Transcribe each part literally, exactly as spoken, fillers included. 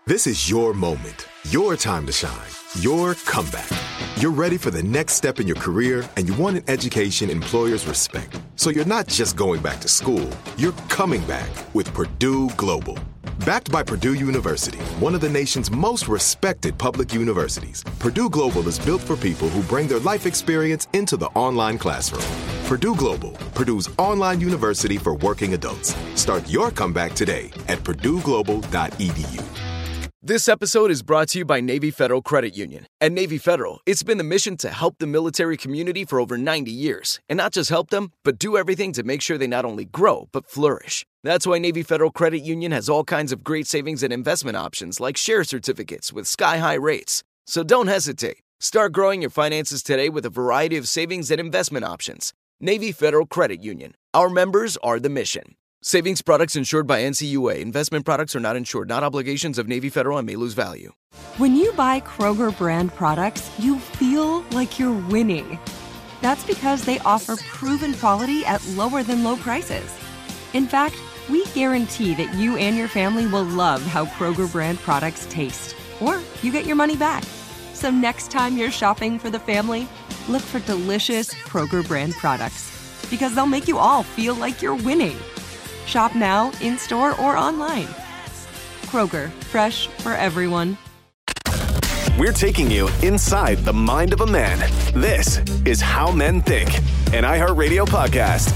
This is your moment, your time to shine, your comeback. You're ready for the next step in your career, and you want an education employers respect. So you're not just going back to school, you're coming back with Purdue Global. Backed by Purdue University, one of the nation's most respected public universities, Purdue Global is built for people who bring their life experience into the online classroom. Purdue Global, Purdue's online university for working adults. Start your comeback today at purdue global dot e d u. This episode is brought to you by Navy Federal Credit Union. At Navy Federal, it's been the mission to help the military community for over ninety years. And not just help them, but do everything to make sure they not only grow, but flourish. That's why Navy Federal Credit Union has all kinds of great savings and investment options like share certificates with sky-high rates. So don't hesitate. Start growing your finances today with a variety of savings and investment options. Navy Federal Credit Union. Our members are the mission. Savings products insured by N C U A. Investment products are not insured, not obligations of Navy Federal and may lose value. When you buy Kroger brand products, you feel like you're winning. That's because they offer proven quality at lower than low prices. In fact, we guarantee that you and your family will love how Kroger brand products taste, or you get your money back. So next time you're shopping for the family, look for delicious Kroger brand products, because they'll make you all feel like you're winning. Shop now, in-store, or online. Kroger, fresh for everyone. We're taking you inside the mind of a man. This is How Men Think, an iHeartRadio podcast.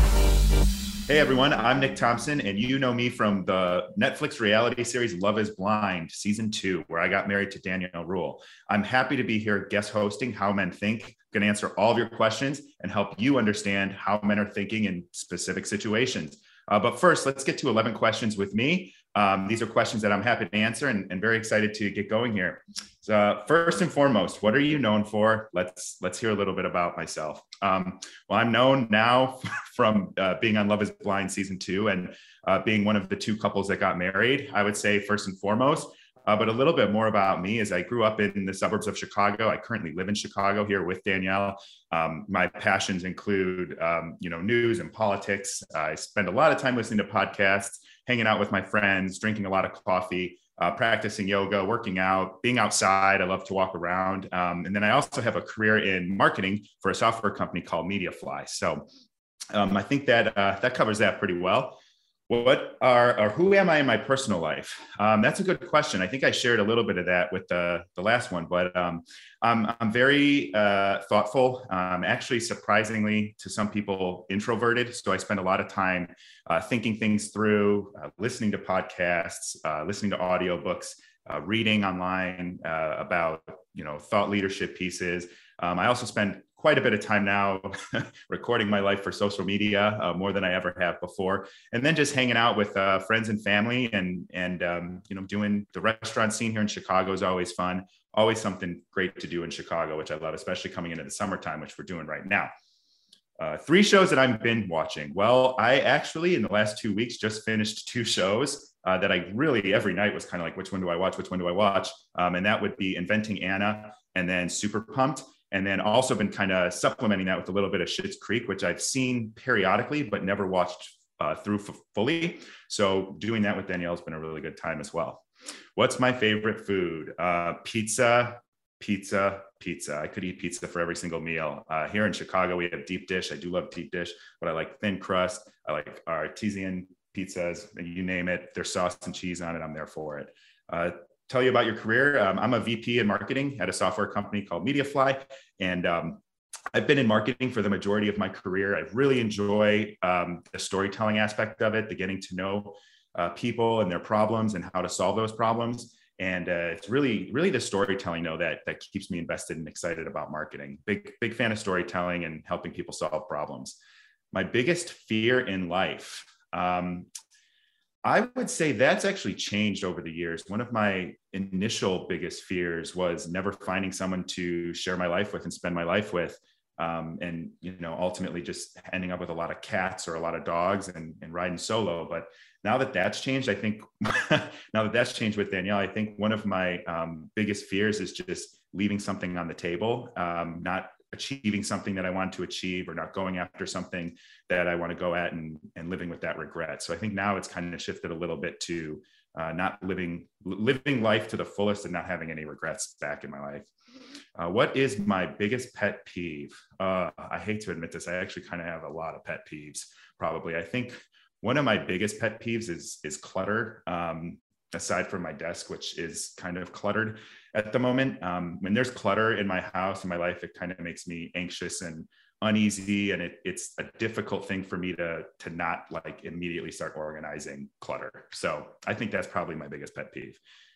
Hey everyone, I'm Nick Thompson, and you know me from the Netflix reality series Love is Blind, season two, where I got married to Danielle Rule. I'm happy to be here guest hosting How Men Think. I'm going to answer all of your questions and help you understand how men are thinking in specific situations. Uh, but first, let's get to eleven questions with me. Um, these are questions that I'm happy to answer and, and very excited to get going here. So, uh, first and foremost, what are you known for? Let's let's hear a little bit about myself. Um, well, I'm known now from uh, being on Love is Blind season two and uh, being one of the two couples that got married. I would say first and foremost, uh, but a little bit more about me is I grew up in the suburbs of Chicago. I currently live in Chicago here with Danielle. Um, my passions include, um, you know, news and politics. I spend a lot of time listening to podcasts, hanging out with my friends, drinking a lot of coffee, uh, practicing yoga, working out, being outside. I love to walk around. Um, and then I also have a career in marketing for a software company called MediaFly. So um, I think that uh, that covers that pretty well. What are, or who am I in my personal life? Um, that's a good question. I think I shared a little bit of that with the, the last one, but um, I'm, I'm very uh, thoughtful. Um, actually, surprisingly, to some people, introverted. So I spend a lot of time uh, thinking things through, uh, listening to podcasts, uh, listening to audiobooks, uh, reading online uh, about, you know, thought leadership pieces. Um, I also spend quite a bit of time now recording my life for social media, uh, more than I ever have before. And then just hanging out with uh, friends and family and, and um, you know, doing the restaurant scene here in Chicago is always fun. Always something great to do in Chicago, which I love, especially coming into the summertime, which we're doing right now. Uh, three shows that I've been watching. Well, I actually, in the last two weeks, just finished two shows uh, that I really, every night was kind of like, which one do I watch? Which one do I watch? Um, and that would be Inventing Anna and then Super Pumped. And then also been kind of supplementing that with a little bit of Schitt's Creek, which I've seen periodically, but never watched uh, through f- fully. So doing that with Danielle has been a really good time as well. What's my favorite food? Uh, pizza, pizza, pizza. I could eat pizza for every single meal. Uh, here in Chicago, we have deep dish. I do love deep dish, but I like thin crust. I like artisan pizzas, you name it. There's sauce and cheese on it. I'm there for it. Uh, Tell you about your career. Um, I'm a V P in marketing at a software company called MediaFly. And um, I've been in marketing for the majority of my career. I really enjoy um, the storytelling aspect of it, the getting to know uh, people and their problems and how to solve those problems. And uh, it's really, really the storytelling though that, that keeps me invested and excited about marketing. Big, big fan of storytelling and helping people solve problems. My biggest fear in life. Um, I would say that's actually changed over the years. One of my initial biggest fears was never finding someone to share my life with and spend my life with. Um, and, you know, ultimately just ending up with a lot of cats or a lot of dogs and, and riding solo. But now that that's changed, I think now that that's changed with Danielle, I think one of my um, biggest fears is just leaving something on the table, um, not achieving something that I want to achieve or not going after something that I want to go at and, and living with that regret. So I think now it's kind of shifted a little bit to uh, not living living life to the fullest and not having any regrets back in my life. Uh, what is my biggest pet peeve? Uh, I hate to admit this. I actually kind of have a lot of pet peeves, probably. I think one of my biggest pet peeves is, is clutter, um, aside from my desk, which is kind of cluttered at the moment. Um, when there's clutter in my house, in my life, it kind of makes me anxious and uneasy. And it, it's a difficult thing for me to, to not like immediately start organizing clutter. So I think that's probably my biggest pet peeve.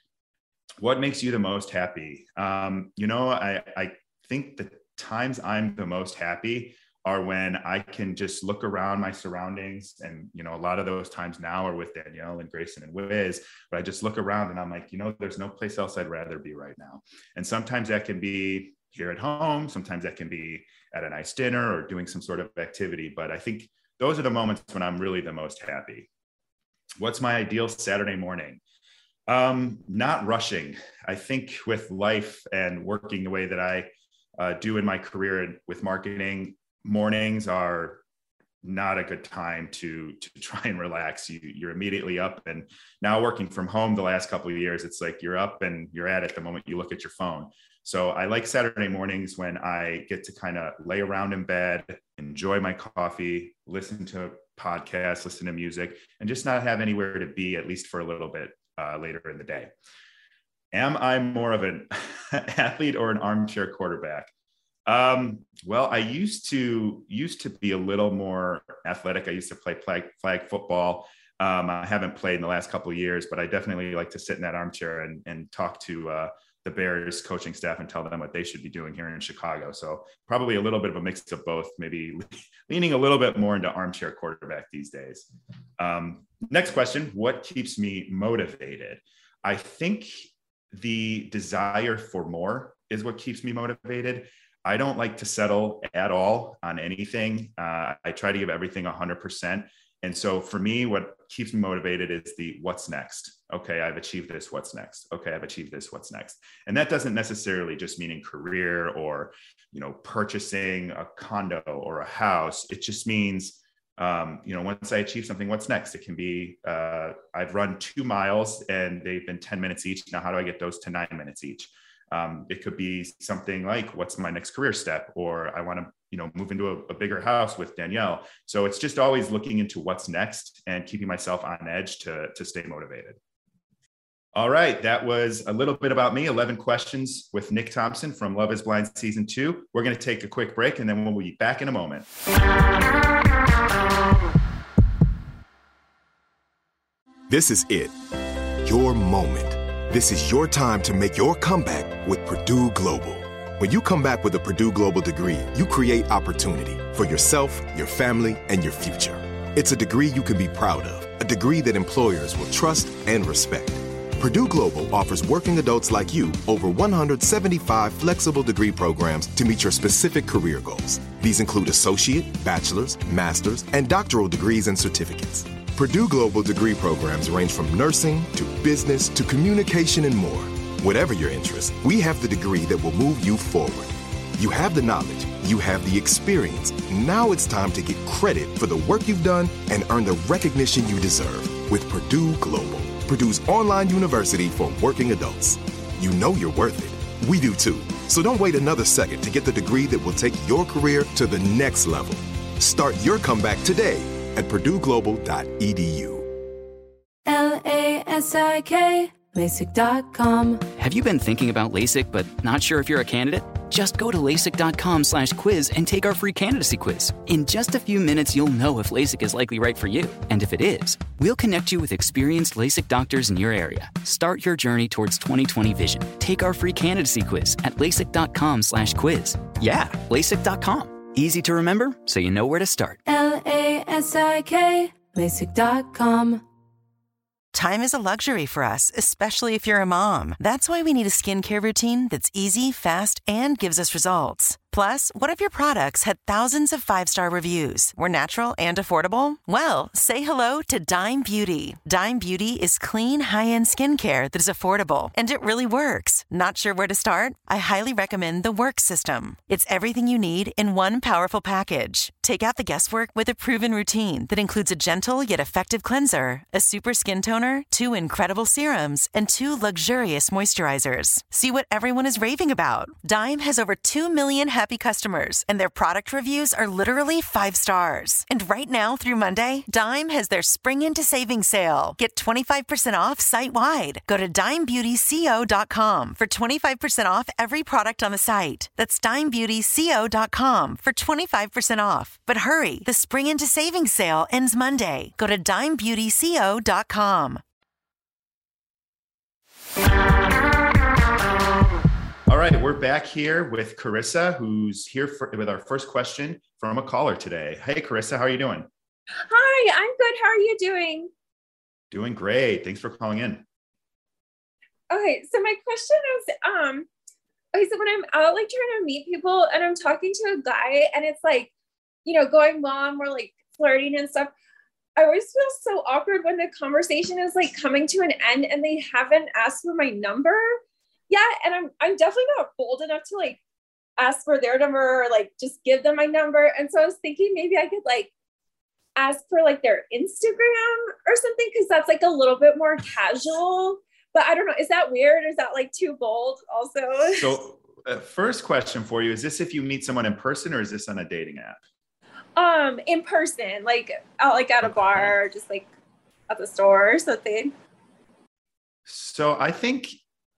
What makes you the most happy? Um, you know, I, I think the times I'm the most happy are when I can just look around my surroundings. And, you know, a lot of those times now are with Danielle and Grayson and Wiz, but I just look around and I'm like, you know, there's no place else I'd rather be right now. And sometimes that can be here at home. Sometimes that can be at a nice dinner or doing some sort of activity. But I think those are the moments when I'm really the most happy. What's my ideal Saturday morning? Um, not rushing. I think with life and working the way that I uh, do in my career with marketing, mornings are not a good time to to try and relax. You, you're immediately up, and now working from home the last couple of years, it's like you're up and you're at it the moment you look at your phone. So I like Saturday mornings when I get to kind of lay around in bed, enjoy my coffee, listen to podcasts, listen to music, and just not have anywhere to be, at least for a little bit. Uh, later in the day. Am I more of an athlete or an armchair quarterback? Um, well, I used to used to be a little more athletic. I used to play flag, flag football. Um, I haven't played in the last couple of years, but I definitely like to sit in that armchair and, and talk to uh, the Bears coaching staff and tell them what they should be doing here in Chicago. So probably a little bit of a mix of both, maybe leaning a little bit more into armchair quarterback these days. Um, next question, what keeps me motivated? I think the desire for more is what keeps me motivated. I don't like to settle at all on anything. Uh, I try to give everything one hundred percent. And so for me, what keeps me motivated is the what's next. Okay, I've achieved this, what's next? Okay, I've achieved this, what's next? And that doesn't necessarily just mean in career or, you know, purchasing a condo or a house. It just means, um, you know, once I achieve something, what's next? It can be, uh, I've run two miles and they've been ten minutes each. Now, how do I get those to nine minutes each? Um, it could be something like, what's my next career step? Or I want to, you know, move into a, a bigger house with Danielle. So it's just always looking into what's next and keeping myself on edge to, to stay motivated. All right. That was a little bit about me. eleven questions with Nick Thompson from Love is Blind Season two. We're going to take a quick break and then we'll be back in a moment. This is it. Your moment. This is your time to make your comeback with Purdue Global. When you come back with a Purdue Global degree, you create opportunity for yourself, your family, and your future. It's a degree you can be proud of, a degree that employers will trust and respect. Purdue Global offers working adults like you over one hundred seventy-five flexible degree programs to meet your specific career goals. These include associate, bachelor's, master's, and doctoral degrees and certificates. Purdue Global degree programs range from nursing to business to communication and more. Whatever your interest, we have the degree that will move you forward. You have the knowledge, you have the experience. Now it's time to get credit for the work you've done and earn the recognition you deserve with Purdue Global, Purdue's online university for working adults. You know you're worth it. We do too. So don't wait another second to get the degree that will take your career to the next level. Start your comeback today at purdue global dot e d u. L A S I K, LASIK dot com. Have you been thinking about LASIK but not sure if you're a candidate? Just go to LASIK dot com slash quiz and take our free candidacy quiz. In just a few minutes, you'll know if LASIK is likely right for you. And if it is, we'll connect you with experienced LASIK doctors in your area. Start your journey towards twenty twenty vision. Take our free candidacy quiz at LASIK dot com slash quiz. Yeah, LASIK dot com. Easy to remember, so you know where to start. L A S I K, LASIK dot com. Time is a luxury for us, especially if you're a mom. That's why we need a skincare routine that's easy, fast, and gives us results. Plus, what if your products had thousands of five-star reviews, were natural and affordable? Well, say hello to Dime Beauty. Dime Beauty is clean, high-end skincare that is affordable, and it really works. Not sure where to start? I highly recommend the Work System. It's everything you need in one powerful package. Take out the guesswork with a proven routine that includes a gentle yet effective cleanser, a super skin toner, two incredible serums, and two luxurious moisturizers. See what everyone is raving about. Dime has over two million happy customers, and their product reviews are literally five stars. And right now through Monday, Dime has their Spring Into Savings sale. Get twenty-five percent off site-wide. Go to dime beauty co dot com for twenty-five percent off every product on the site. That's dime beauty co dot com for twenty-five percent off. But hurry, the Spring Into Savings sale ends Monday. Go to dime beauty co dot com. All right, we're back here with Carissa, who's here for, with our first question from a caller today. Hey, Carissa, how are you doing? Hi, I'm good. How are you doing? Doing great. Thanks for calling in. Okay, so my question is, um, okay, so when I'm out like trying to meet people and I'm talking to a guy and it's like, you know, going well and we're like flirting and stuff, I always feel so awkward when the conversation is like coming to an end and they haven't asked for my number. Yeah, and I'm I'm definitely not bold enough to like ask for their number or like just give them my number. And so I was thinking maybe I could like ask for like their Instagram or something, because that's like a little bit more casual. But I don't know, is that weird? Is that like too bold also? So uh, first question for you, is this if you meet someone in person or is this on a dating app? Um, in person, like out like at a bar or just like at the store or something. So I think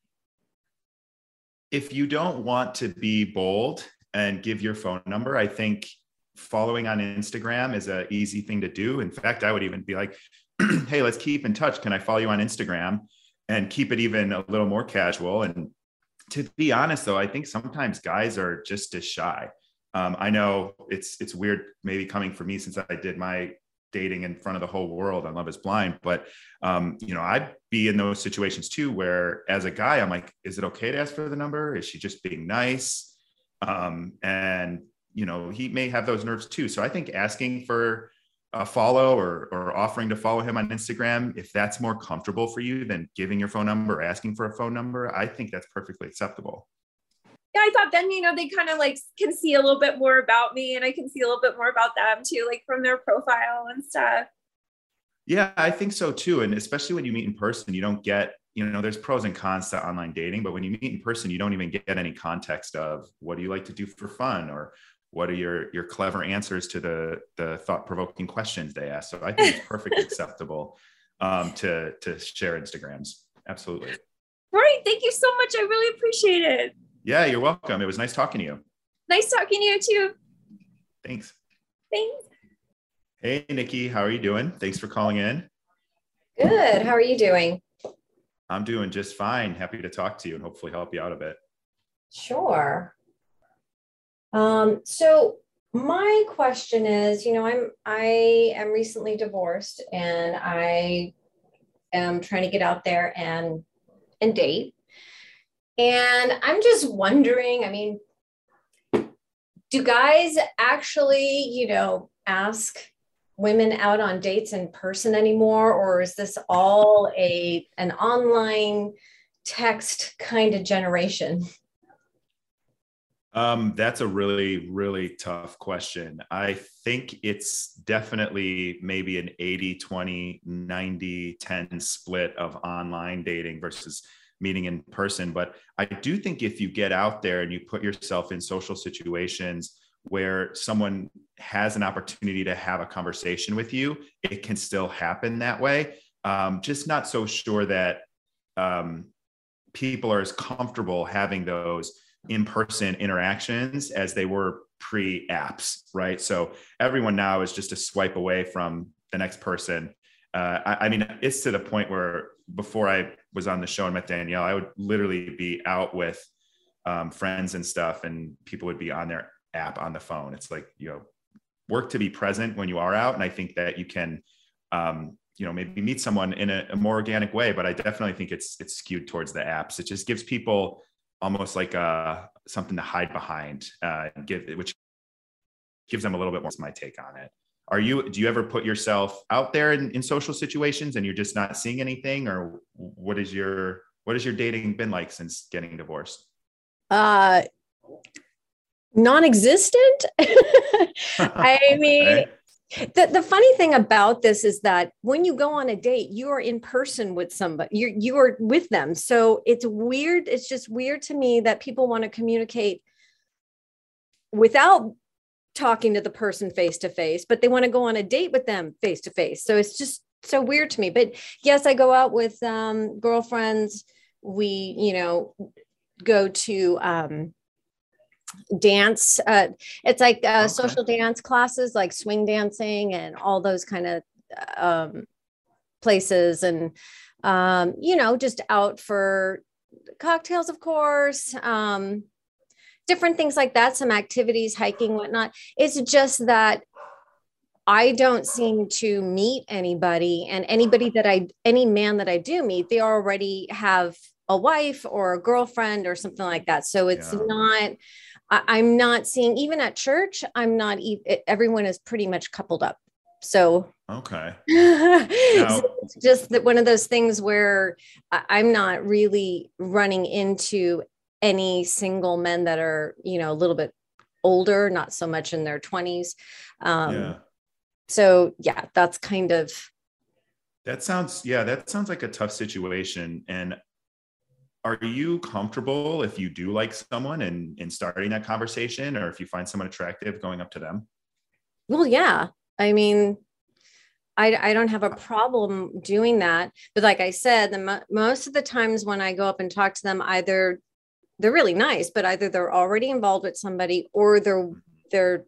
if you don't want to be bold and give your phone number, I think following on Instagram is an easy thing to do. In fact, I would even be like, hey, let's keep in touch. Can I follow you on Instagram? And keep it even a little more casual. And to be honest, though, I think sometimes guys are just as shy. Um, I know it's it's weird maybe coming from me since I did my dating in front of the whole world on Love is Blind. But, um, you know, I'd be in those situations too, where as a guy, I'm like, is it okay to ask for the number? Is she just being nice? Um, and, you know, he may have those nerves too. So I think asking for a follow or, or offering to follow him on Instagram, if that's more comfortable for you than giving your phone number or asking for a phone number, I think that's perfectly acceptable. Yeah, I thought then, you know, they kind of like can see a little bit more about me and I can see a little bit more about them too, like from their profile and stuff. Yeah, I think so too. And especially when you meet in person, you don't get, you know, there's pros and cons to online dating, but when you meet in person, you don't even get any context of what do you like to do for fun or what are your, your clever answers to the, the thought-provoking questions they ask. So I think it's perfectly acceptable um, to, to share Instagrams. Absolutely. Right. Thank you so much. I really appreciate it. Yeah, you're welcome. It was nice talking to you. Nice talking to you too. Thanks. Thanks. Hey, Nikki, how are you doing? Thanks for calling in. Good. How are you doing? I'm doing just fine. Happy to talk to you and hopefully help you out a bit. Sure. Um, so my question is, you know, I'm, I am recently divorced and I am trying to get out there and, and date. And I'm just wondering, I mean, do guys actually, you know, ask women out on dates in person anymore? Or is this all a, an online text kind of generation? Um, that's a really, really tough question. I think it's definitely maybe an eighty, twenty, ninety, ten split of online dating versus meeting in person. But I do think if you get out there and you put yourself in social situations where someone has an opportunity to have a conversation with you, it can still happen that way. Um, just not so sure that um, people are as comfortable having those in-person interactions as they were pre-apps, right? So everyone now is just a swipe away from the next person. Uh, I, I mean, it's to the point where before I was on the show and met Danielle, I would literally be out with um, friends and stuff, and people would be on their app on the phone. It's like, you know, work to be present when you are out. And I think that you can, um, you know, maybe meet someone in a, a more organic way, but I definitely think it's, it's skewed towards the apps. It just gives people almost like a, something to hide behind, uh, and give, which gives them a little bit more. That's my take on it. Are you, do you ever put yourself out there in, in social situations and you're just not seeing anything, or what is your, what has your dating been like since getting divorced? Uh, non-existent. I mean, okay. the, the funny thing about this is that when you go on a date, you are in person with somebody, you're, you are with them. So it's weird. It's just weird to me that people want to communicate without talking to the person face to face, but they want to go on a date with them face to face. So it's just so weird to me. But yes, I go out with um, girlfriends. We, you know, go to um, dance. Uh, it's like uh, okay. social dance classes, like swing dancing and all those kind of um, places. And, um, you know, just out for cocktails, of course. Um, different things like that, some activities, hiking, whatnot. It's just that I don't seem to meet anybody, and anybody that I, any man that I do meet, they already have a wife or a girlfriend or something like that. So it's yeah. not, I, I'm not seeing, even at church, I'm not, e- everyone is pretty much coupled up. So, okay. Now, so it's just that one of those things where I, I'm not really running into any single men that are, you know, a little bit older, not so much in their twenties. Um, yeah. So yeah, that's kind of. That sounds, yeah, that sounds like a tough situation. And are you comfortable if you do like someone and in, in starting that conversation, or if you find someone attractive going up to them? Well, yeah, I mean, I, I don't have a problem doing that. But like I said, the mo- most of the times when I go up and talk to them, either they're really nice, but either they're already involved with somebody or they're, they're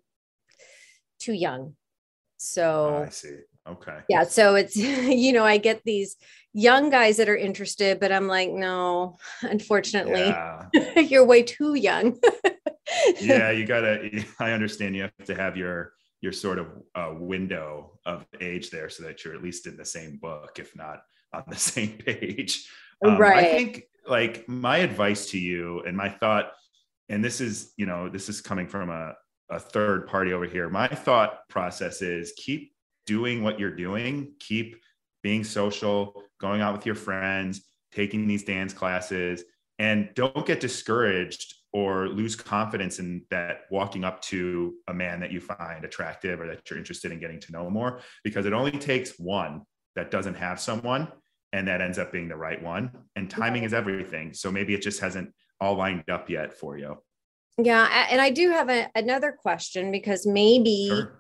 too young. So oh, I see. Okay. Yeah. So it's, you know, I get these young guys that are interested, but I'm like, no, unfortunately, yeah. You're way too young. Yeah. You gotta, I understand you have to have your, your sort of uh, window of age there so that you're at least in the same book, if not on the same page. Um, right. I think like my advice to you and my thought, and this is, you know, this is coming from a, a third party over here. My thought process is keep doing what you're doing, keep being social, going out with your friends, taking these dance classes, and don't get discouraged or lose confidence in that walking up to a man that you find attractive or that you're interested in getting to know more, because it only takes one that doesn't have someone and that ends up being the right one. And timing is everything. So maybe it just hasn't all lined up yet for you. Yeah. And I do have a, another question, because maybe, sure.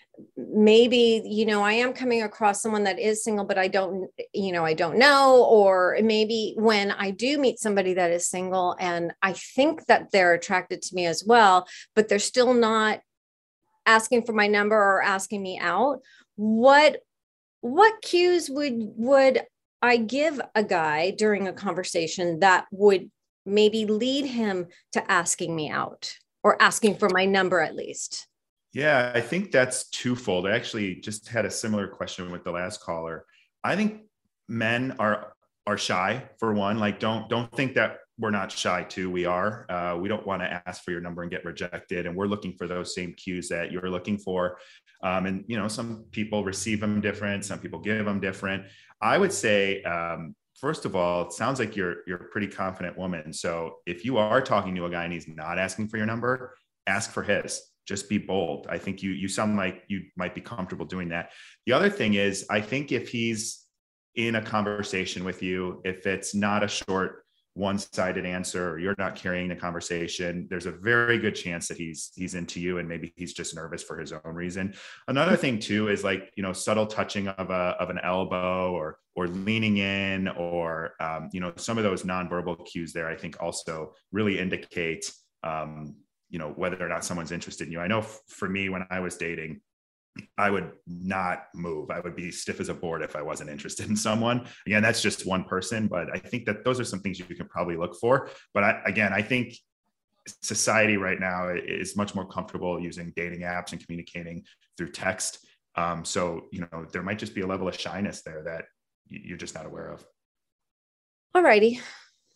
maybe, you know, I am coming across someone that is single, but I don't, you know, I don't know, or maybe when I do meet somebody that is single and I think that they're attracted to me as well, but they're still not asking for my number or asking me out. What, what cues would, would I give a guy during a conversation that would maybe lead him to asking me out or asking for my number at least? Yeah, I think that's twofold. I actually just had a similar question with the last caller. I think men are are shy, for one. Like, don't don't think that we're not shy too. We are. Uh, we don't want to ask for your number and get rejected. And we're looking for those same cues that you're looking for. Um, and, you know, some people receive them different. Some people give them different. I would say, um, first of all, it sounds like you're you're a pretty confident woman. So if you are talking to a guy and he's not asking for your number, ask for his. Just be bold. I think you you sound like you might be comfortable doing that. The other thing is, I think if he's in a conversation with you, if it's not a short one-sided answer, or you're not carrying the conversation, there's a very good chance that he's he's into you, and maybe he's just nervous for his own reason. Another thing too is, like, you know, subtle touching of a of an elbow, or or leaning in, or um, you know, some of those nonverbal cues there, I think also really indicate um, you know, whether or not someone's interested in you. I know f- for me, when I was dating, I would not move. I would be stiff as a board if I wasn't interested in someone. Again, that's just one person, but I think that those are some things you can probably look for. But I, again, I think society right now is much more comfortable using dating apps and communicating through text. Um, so, you know, there might just be a level of shyness there that you're just not aware of. All righty.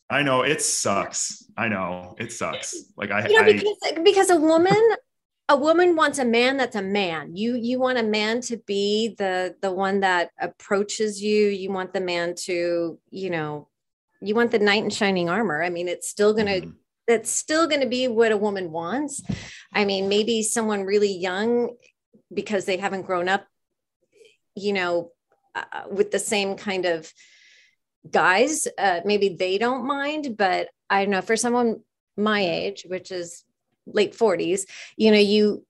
I know it sucks. I know it sucks. Like I, you know, I because, because a woman, a woman wants a man that's a man. You, you want a man to be the, the one that approaches you. You want the man to, you know, you want the knight in shining armor. I mean, it's still going to, mm-hmm. that's still going to be what a woman wants. I mean, maybe someone really young, because they haven't grown up, you know, uh, with the same kind of guys, uh, maybe they don't mind, but I don't know, for someone my age, which is late forties, you know, you,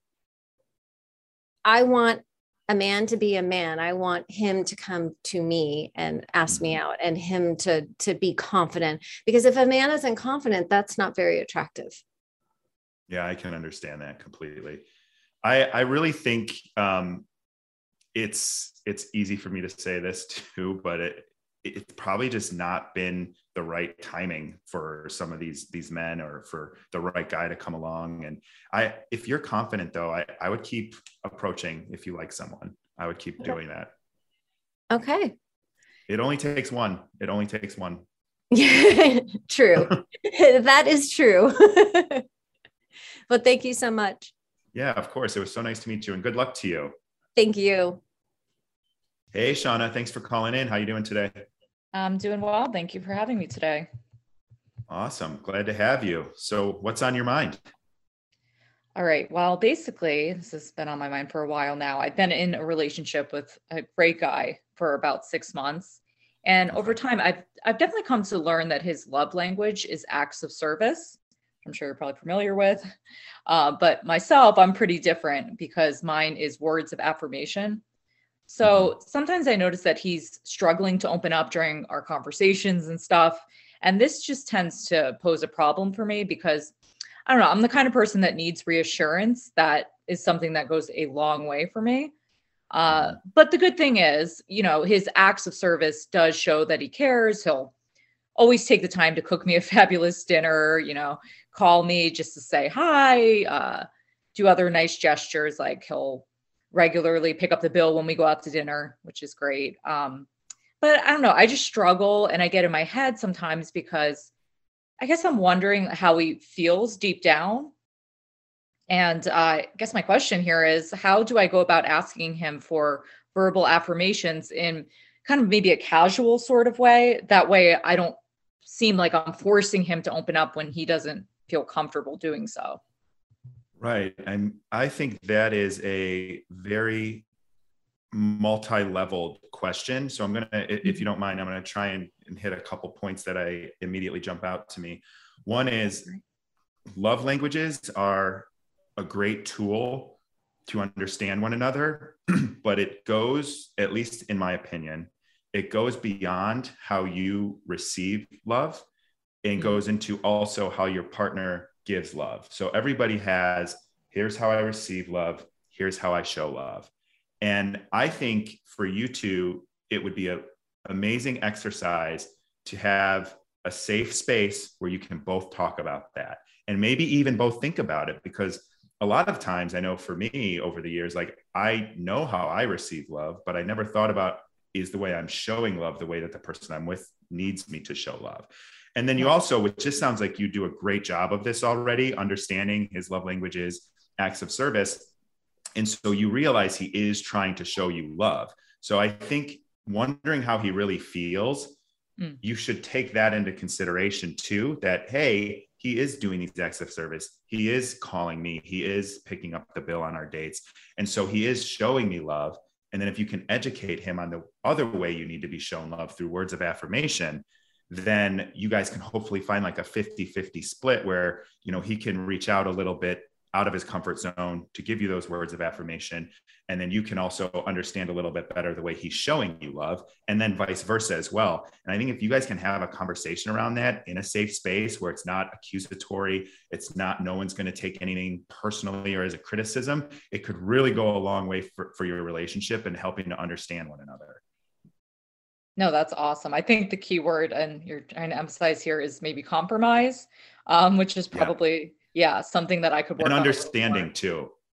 I want a man to be a man. I want him to come to me and ask me out, and him to, to be confident, because if a man isn't confident, that's not very attractive. Yeah, I can understand that completely. I, I really think um, it's, it's easy for me to say this too, but it, it's probably just not been the right timing for some of these, these men, or for the right guy to come along. And I, if you're confident though, I, I would keep approaching. If you like someone, I would keep doing that. Okay. It only takes one. It only takes one. True. That is true. Well, thank you so much. Yeah, of course. It was so nice to meet you, and good luck to you. Thank you. Hey, Shauna, thanks for calling in. How you doing today? I'm doing well. Thank you for having me today. Awesome. Glad to have you. So what's on your mind? All right. Well, basically, this has been on my mind for a while now. I've been in a relationship with a great guy for about six months. And okay. over time, I've, I've definitely come to learn that his love language is acts of service. I'm sure you're probably familiar with. Uh, but myself, I'm pretty different, because mine is words of affirmation. So sometimes I notice that he's struggling to open up during our conversations and stuff. And this just tends to pose a problem for me, because I don't know, I'm the kind of person that needs reassurance. That is something that goes a long way for me. Uh, but the good thing is, you know, his acts of service does show that he cares. He'll always take the time to cook me a fabulous dinner, you know, call me just to say hi, uh, do other nice gestures. Like he'll regularly pick up the bill when we go out to dinner, which is great. Um, but I don't know, I just struggle, and I get in my head sometimes, because I guess I'm wondering how he feels deep down. And uh, I guess my question here is, how do I go about asking him for verbal affirmations in kind of maybe a casual sort of way? That way I don't seem like I'm forcing him to open up when he doesn't feel comfortable doing so. Right. And I think that is a very multi-leveled question. So I'm going to, if you don't mind, I'm going to try and, and hit a couple points that I immediately jump out to me. One is, love languages are a great tool to understand one another, but it goes, at least in my opinion, it goes beyond how you receive love, and goes into also how your partner gives love. So everybody has, here's how I receive love, here's how I show love. And I think for you two, it would be an amazing exercise to have a safe space where you can both talk about that, and maybe even both think about it. Because a lot of times, I know for me over the years, like I know how I receive love, but I never thought about, is the way I'm showing love the way that the person I'm with needs me to show love. And then you also, which just sounds like you do a great job of this already, understanding his love languages, acts of service. And so you realize he is trying to show you love. So I think wondering how he really feels, mm. you should take that into consideration too, that, hey, he is doing these acts of service. He is calling me. He is picking up the bill on our dates. And so he is showing me love. And then if you can educate him on the other way you need to be shown love, through words of affirmation, then you guys can hopefully find like a fifty-fifty split where, you know, he can reach out a little bit out of his comfort zone to give you those words of affirmation. And then you can also understand a little bit better the way he's showing you love, and then vice versa as well. And I think if you guys can have a conversation around that in a safe space where it's not accusatory, it's not, no one's going to take anything personally or as a criticism, it could really go a long way for, for your relationship and helping to understand one another. No, that's awesome. I think the key word, and you're trying to emphasize here, is maybe compromise, um, which is probably, yeah. yeah, something that I could work on. And on understanding too.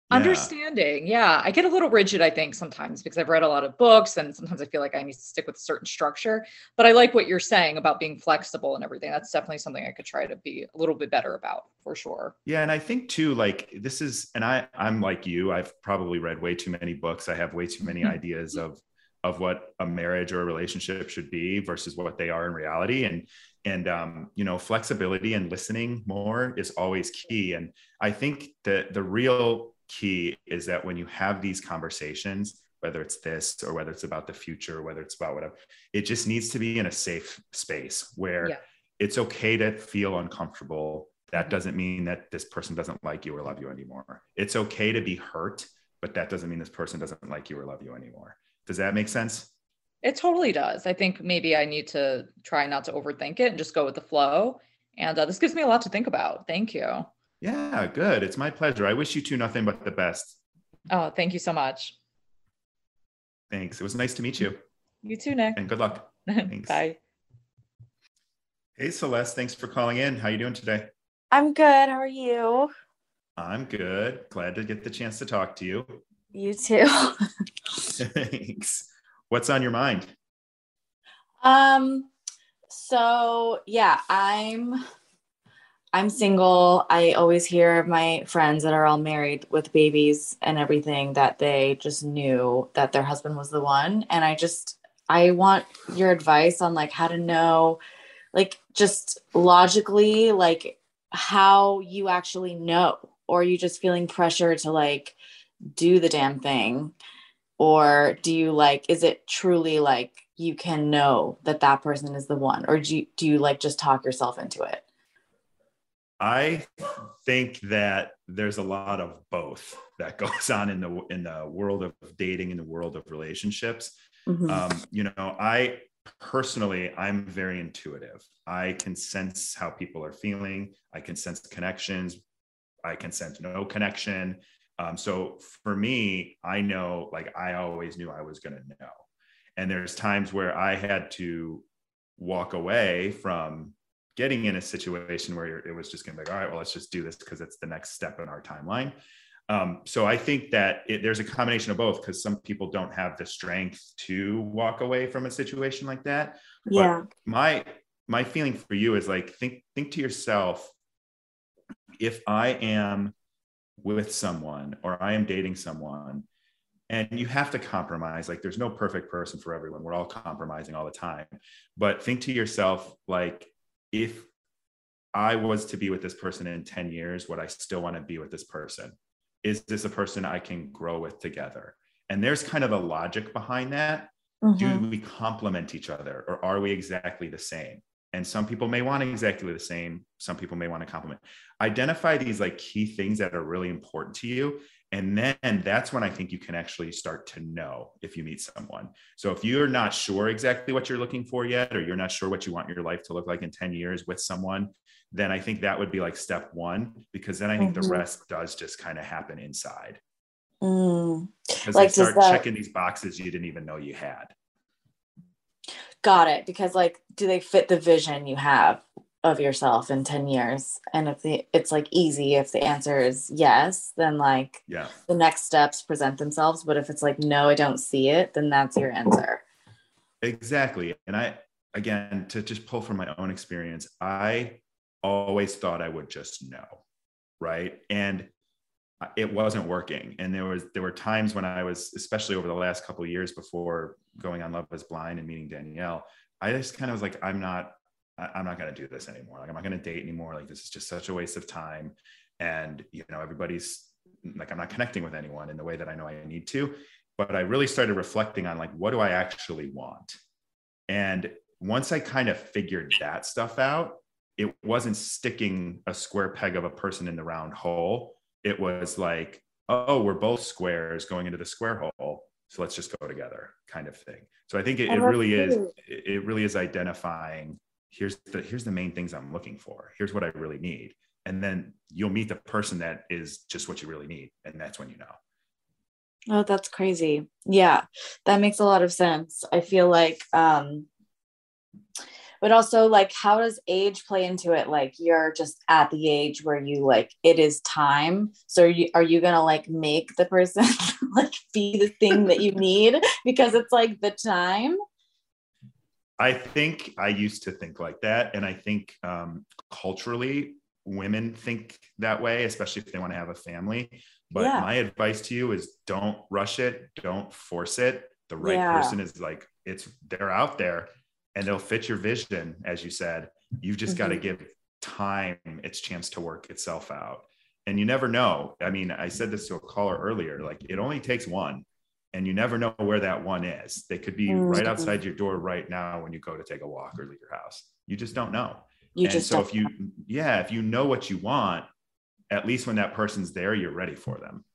Yeah. Understanding. Yeah. I get a little rigid, I think, sometimes because I've read a lot of books and sometimes I feel like I need to stick with a certain structure. But I like what you're saying about being flexible and everything. That's definitely something I could try to be a little bit better about, for sure. Yeah. And I think too, like this is, and I, I'm like you, I've probably read way too many books. I have way too many ideas of, of what a marriage or a relationship should be versus what they are in reality. And, and, um, you know, flexibility and listening more is always key. And I think that the real key is that when you have these conversations, whether it's this or whether it's about the future, whether it's about whatever, it just needs to be in a safe space where yeah. it's okay to feel uncomfortable. That doesn't mean that this person doesn't like you or love you anymore. It's okay to be hurt, but that doesn't mean this person doesn't like you or love you anymore. Does that make sense? It totally does. I think maybe I need to try not to overthink it and just go with the flow. And uh, this gives me a lot to think about. Thank you. Yeah, good. It's my pleasure. I wish you two nothing but the best. Oh, thank you so much. Thanks. It was nice to meet you. You too, Nick. And good luck. Thanks. Bye. Hey, Celeste. Thanks for calling in. How you doing today? I'm good. How are you? I'm good. Glad to get the chance to talk to you. You too. Thanks. What's on your mind? Um, so yeah, I'm I'm single. I always hear of my friends that are all married with babies and everything that they just knew that their husband was the one. And I just I want your advice on like how to know, like just logically, like how you actually know, or are you just feeling pressure to like do the damn thing? Or do you like, is it truly like you can know that that person is the one? Or do you, do you like just talk yourself into it? I think that there's a lot of both that goes on in the, in the world of dating, in the world of relationships. Mm-hmm. Um, you know, I personally, I'm very intuitive. I can sense how people are feeling. I can sense connections. I can sense no connection. Um, so for me, I know, like, I always knew I was going to know. And there's times where I had to walk away from getting in a situation where it was just going to be like, all right, well, let's just do this because it's the next step in our timeline. Um, so I think that it, there's a combination of both, because some people don't have the strength to walk away from a situation like that. Yeah. But my, my feeling for you is like, think, think to yourself, if I am with someone or I am dating someone, and you have to compromise, like there's no perfect person for everyone. We're all compromising all the time. But think to yourself, like, if I was to be with this person in ten years, would I still want to be with this person? Is this a person I can grow with together? And there's kind of a logic behind that. Mm-hmm. Do we complement each other, or are we exactly the same? And some people may want exactly the same. Some people may want to complement. Identify these like key things that are really important to you. And then that's when I think you can actually start to know if you meet someone. So if you're not sure exactly what you're looking for yet, or you're not sure what you want your life to look like in ten years with someone, then I think that would be like step one, because then I think mm-hmm. the rest does just kind of happen inside. Mm. Because like, they start that... checking these boxes you didn't even know you had. Got it. Because like, do they fit the vision you have of yourself in ten years? And if the, it's like easy, if the answer is yes, then like yeah. the next steps present themselves. But if it's like, no, I don't see it, then that's your answer. Exactly. And I, again, to just pull from my own experience, I always thought I would just know. Right. And it wasn't working. And there was, there were times when I was, especially over the last couple of years before going on Love is Blind and meeting Danielle, I just kind of was like, I'm not, I'm not going to do this anymore. Like, I'm not going to date anymore. Like, this is just such a waste of time. And, you know, everybody's like, I'm not connecting with anyone in the way that I know I need to. But I really started reflecting on like, what do I actually want? And once I kind of figured that stuff out, it wasn't sticking a square peg of a person in the round hole. It was like, oh, we're both squares going into the square hole, so let's just go together, kind of thing. So I think it, it really is, it really is identifying, here's the, here's the main things I'm looking for. Here's what I really need. And then you'll meet the person that is just what you really need. And that's when you know. Oh, that's crazy. Yeah, that makes a lot of sense. I feel like, um, but also like, how does age play into it? Like you're just at the age where you like, it is time. So are you, are you going to like make the person like be the thing that you need because it's like the time? I think I used to think like that. And I think um, culturally, women think that way, especially if they want to have a family. But Yeah. my advice to you is don't rush it. Don't force it. The right Yeah. person is like, it's, they're out there and they'll fit your vision. As you said, you've just got to Mhm. give time its chance to work itself out. And you never know. I mean, I said this to a caller earlier, like it only takes one. And you never know where that one is. They could be Mhm. right outside your door right now when you go to take a walk or leave your house. You just don't know. You and just so don't if you, yeah, if you know what you want, at least when that person's there, you're ready for them.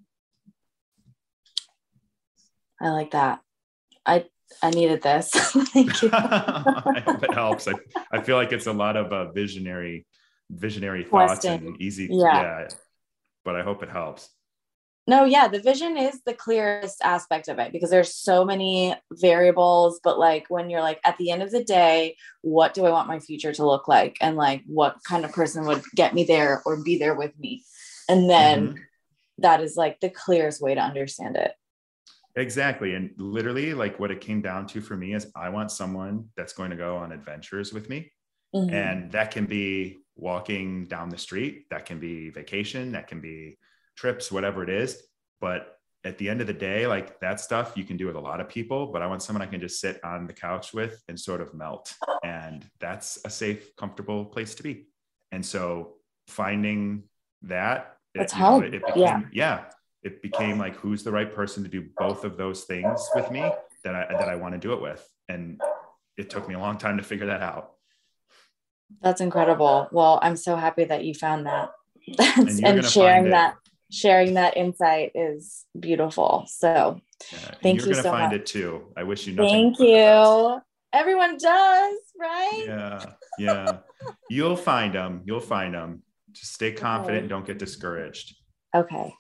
I like that. I I needed this. Thank you. I hope it helps. I, I feel like it's a lot of uh, visionary, visionary thoughts Question. and easy. Yeah. yeah. But I hope it helps. No, yeah, the vision is the clearest aspect of it because there's so many variables. But like when you're like, at the end of the day, what do I want my future to look like? And like, what kind of person would get me there or be there with me? And then Mhm. that is like the clearest way to understand it. Exactly. And literally, like what it came down to for me is I want someone that's going to go on adventures with me. Mhm. And that can be walking down the street, that can be vacation, that can be trips, whatever it is. But at the end of the day, like that stuff you can do with a lot of people, but I want someone I can just sit on the couch with and sort of melt. And that's a safe, comfortable place to be. And so finding that, That's it, you know, home. it, it became, Yeah. yeah, it became like, who's the right person to do both of those things with me that I, that I want to do it with. And it took me a long time to figure that out. That's incredible. Well, I'm so happy that you found that. And you're and gonna sharing find it. that sharing that insight is beautiful. So Yeah, and thank you're you gonna so find much. it too. I wish you nothing. Thank but the best. you. Everyone does, right? Yeah, yeah. You'll find them. You'll find them. Just stay confident Okay. and don't get discouraged. Okay.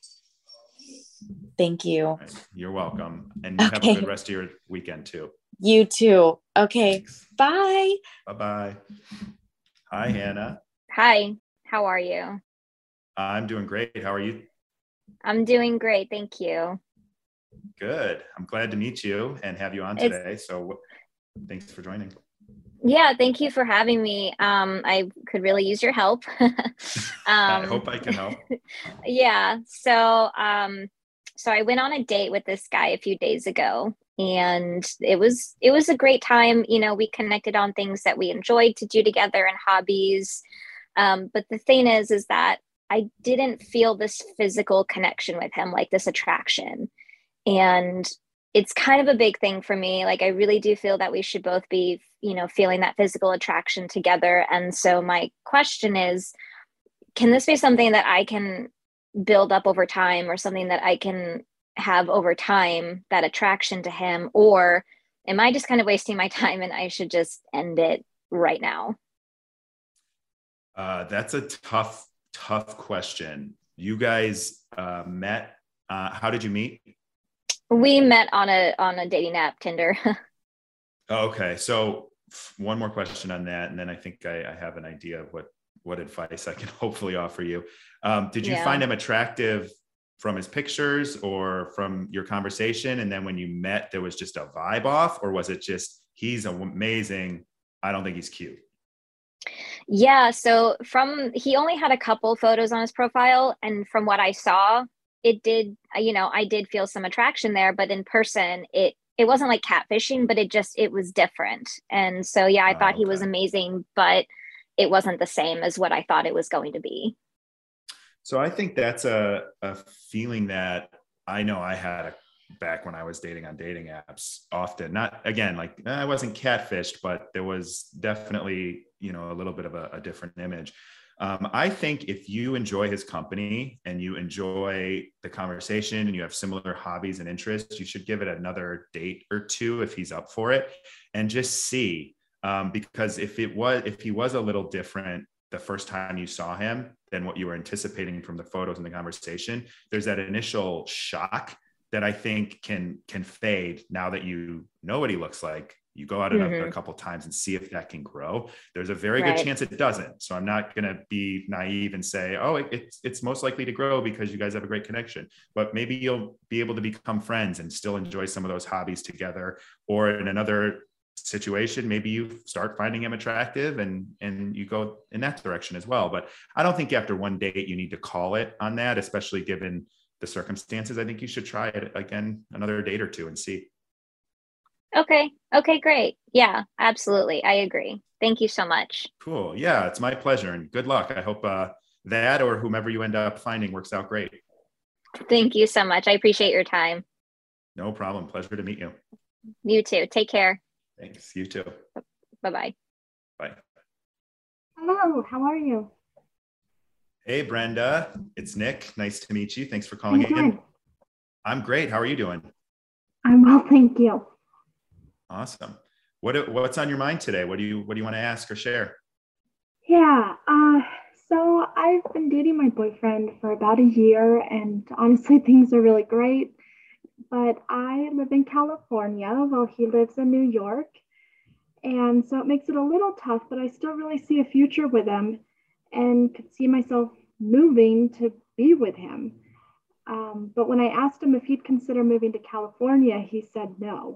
Thank you. All right. You're welcome. And you have a Okay. good rest of your weekend too. You too. Okay. Bye. Bye-bye. Hi, Hannah. Hi, how are you? I'm doing great. How are you? I'm doing great, thank you. Good. I'm glad to meet you and have you on It's- today. So thanks for joining. Yeah, thank you for having me. Um, I could really use your help. um, I hope I can help. Yeah, so um, so I went on a date with this guy a few days ago, and it was it was a great time. You know, we connected on things that we enjoyed to do together and hobbies. Um, but the thing is, is that I didn't feel this physical connection with him, like this attraction. And it's kind of a big thing for me. Like, I really do feel that we should both be, you know, feeling that physical attraction together. And so my question is, can this be something that I can build up over time, or something that I can have over time, that attraction to him? Or am I just kind of wasting my time and I should just end it right now? Uh, that's a tough, tough question. You guys uh, met. Uh, how did you meet? We met on a on a dating app, Tinder. Okay, so one more question on that, and then I think I, I have an idea of what what advice I can hopefully offer you. Um, did you Yeah. find him attractive from his pictures or from your conversation? And then when you met, there was just a vibe off, or was it just he's amazing, I don't think he's cute? Yeah, so from he only had a couple photos on his profile, and from what I saw, it did, you know, I did feel some attraction there, but in person, it it wasn't like catfishing, but it just it was different. And so yeah, I Oh, thought he was okay. amazing, but it wasn't the same as what I thought it was going to be. So I think that's a, a feeling that I know I had a, back when I was dating on dating apps often. Not again, like I wasn't catfished, but there was definitely, you know, a little bit of a, a different image. Um, I think if you enjoy his company and you enjoy the conversation and you have similar hobbies and interests, you should give it another date or two if he's up for it, and just see. Um, because if it was, if he was a little different the first time you saw him than what you were anticipating from the photos and the conversation, there's that initial shock that I think can can fade now that you know what he looks like. You go out mm-hmm. a, a couple times and see if that can grow. There's a very right. good chance it doesn't. So I'm not going to be naive and say, oh, it, it's, it's most likely to grow because you guys have a great connection, but maybe you'll be able to become friends and still enjoy some of those hobbies together. Or in another situation, maybe you start finding him attractive and, and you go in that direction as well. But I don't think after one date, you need to call it on that, especially given the circumstances. I think you should try it again, another date or two and see. Okay. Okay, great. Yeah, absolutely. I agree. Thank you so much. Cool. Yeah, it's my pleasure and good luck. I hope uh, that or whomever you end up finding works out great. Thank you so much. I appreciate your time. No problem. Pleasure to meet you. You too. Take care. Thanks. You too. Bye-bye. Bye. Hello. How are you? Hey, Brenda. It's Nick. Nice to meet you. Thanks for calling in. Good. I'm great. How are you doing? I'm well, thank you. Awesome. What what's on your mind today? What do you what do you want to ask or share? Yeah. Uh, so I've been dating my boyfriend for about a year, and honestly, things are really great. But I live in California while he lives in New York, and so it makes it a little tough. But I still really see a future with him, and could see myself moving to be with him. Um, but when I asked him if he'd consider moving to California, he said no.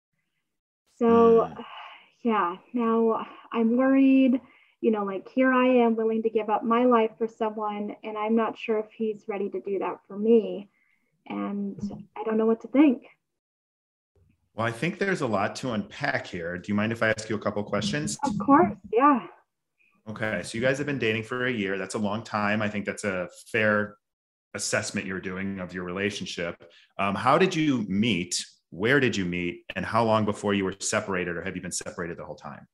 So, yeah, now I'm worried, you know, like here I am willing to give up my life for someone, and I'm not sure if he's ready to do that for me. And I don't know what to think. Well, I think there's a lot to unpack here. Do you mind if I ask you a couple of questions? Of course, yeah. Okay, so you guys have been dating for a year. That's a long time. I think that's a fair assessment you're doing of your relationship. Um, how did you meet? Where did you meet, and how long before you were separated, or have you been separated the whole time?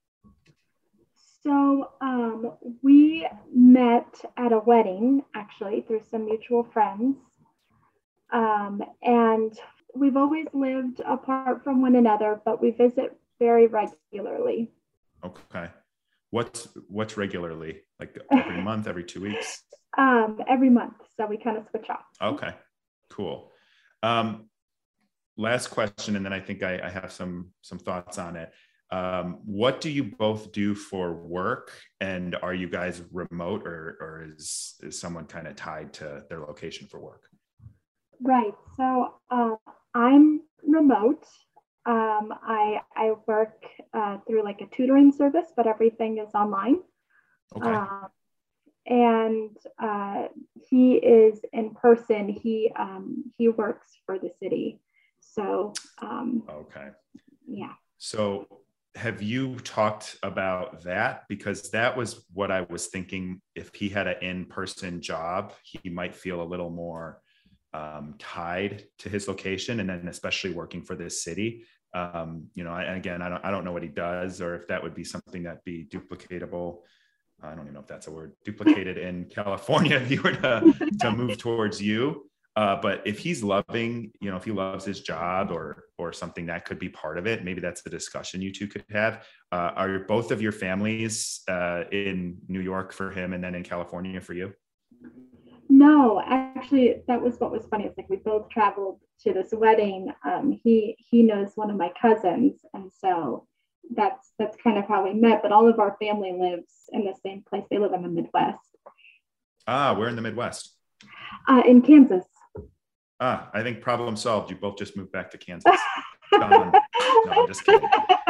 So um, we met at a wedding, actually, through some mutual friends. Um, and we've always lived apart from one another, but we visit very regularly. Okay. What's, what's regularly? Like every month, every two weeks? Um, every month. So we kind of switch off. Okay, cool. Um, Last question, and then I think I, I have some some thoughts on it. Um, what do you both do for work, and are you guys remote, or or is is someone kind of tied to their location for work? Right. So uh, I'm remote. Um, I I work uh, through like a tutoring service, but everything is online. Okay. Uh, and uh, he is in person. He um, he works for the city. So, um, okay. Yeah. So have you talked about that? Because that was what I was thinking. If he had an in-person job, he might feel a little more um, tied to his location. And then especially working for this city, um, you know, and again, I don't, I don't know what he does, or if that would be something that'd be duplicatable. I don't even know if that's a word, duplicated in California, if you were to, to move towards you. Uh, but if he's loving, you know, if he loves his job or or something, that could be part of it. Maybe that's the discussion you two could have. Uh, are both of your families uh, in New York for him and then in California for you? No, actually, that was what was funny. It's like we both traveled to this wedding. Um, he he knows one of my cousins, and so that's that's kind of how we met. But all of our family lives in the same place. They live in the Midwest. Ah, we're in the Midwest. Uh, in Kansas. Ah, I think problem solved. You both just moved back to Kansas. no, I'm just kidding.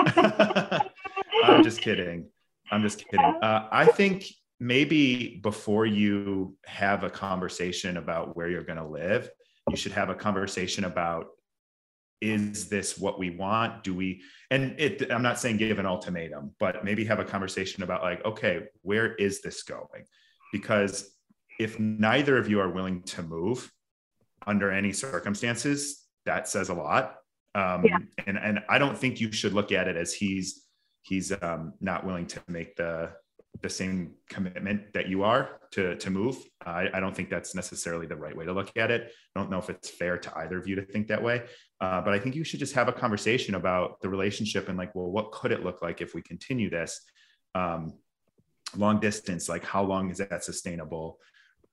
I'm just kidding. I'm just kidding. Uh, I think maybe before you have a conversation about where you're going to live, you should have a conversation about, is this what we want? Do we, and it, I'm not saying give an ultimatum, but maybe have a conversation about like, okay, where is this going? Because if neither of you are willing to move under any circumstances, that says a lot. Um, yeah. and, and I don't think you should look at it as he's, he's um, not willing to make the, the same commitment that you are to, to move. I, I don't think that's necessarily the right way to look at it. I don't know if it's fair to either of you to think that way. Uh, but I think you should just have a conversation about the relationship and like, well, what could it look like if we continue this um, long distance? Like, how long is that sustainable?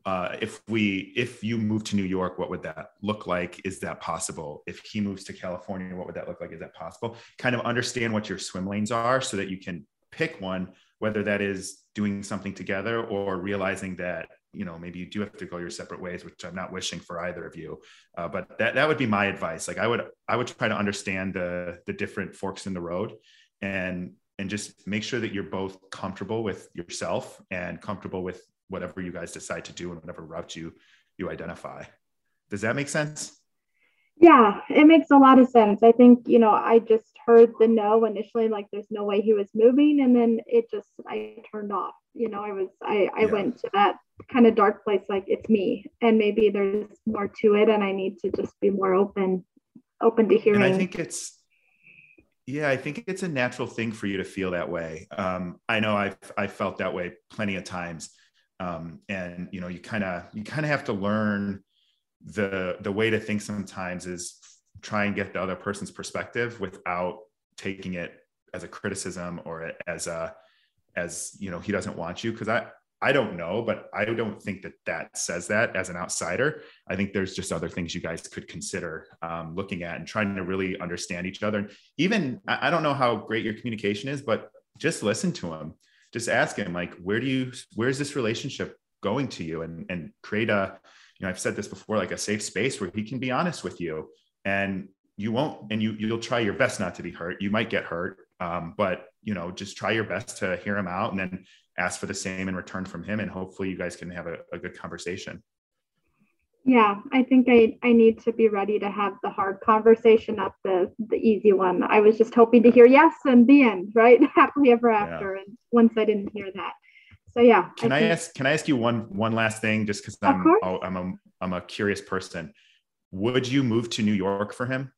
uh, if we, if you move to New York, what would that look like? Is that possible? If he moves to California, what would that look like? Is that possible? Kind of understand what your swim lanes are so that you can pick one, whether that is doing something together or realizing that, you know, maybe you do have to go your separate ways, which I'm not wishing for either of you. Uh, but that, that would be my advice. Like I would, I would try to understand the, the different forks in the road and, and just make sure that you're both comfortable with yourself and comfortable with whatever you guys decide to do and whatever route you, you identify. Does that make sense? Yeah, it makes a lot of sense. I think, you know, I just heard the no initially, like there's no way he was moving. And then it just, I turned off, you know, I was, I, I yeah. went to that kind of dark place, like it's me, and maybe there's more to it. And I need to just be more open, open to hearing. And I think it's, yeah, I think it's a natural thing for you to feel that way. Um, I know I've, I felt that way plenty of times. Um, and, you know, you kind of, you kind of have to learn the, the way to think sometimes is try and get the other person's perspective without taking it as a criticism or as a, as, you know, he doesn't want you. Cause I, I don't know, but I don't think that that says that as an outsider. I think there's just other things you guys could consider um, looking at and trying to really understand each other. And even, I don't know how great your communication is, but just listen to him. Just ask him, like, where do you, where's this relationship going to you? And, and create a, you know, I've said this before, like a safe space where he can be honest with you and you won't, and you, you'll try your best not to be hurt. You might get hurt, um, but, you know, just try your best to hear him out and then ask for the same in return from him. And hopefully you guys can have a, a good conversation. Yeah, I think I, I need to be ready to have the hard conversation, not the, the easy one. I was just hoping to hear yes and the end, right? Happily ever after. Yeah. And once I didn't hear that. So yeah. Can I, I think, ask, can I ask you one, one last thing, just because I'm, oh, I'm a, I'm a curious person. Would you move to New York for him?